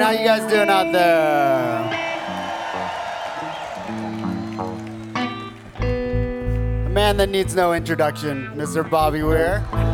How you guys doing out there? A man that needs no introduction, Mr. Bobby Weir.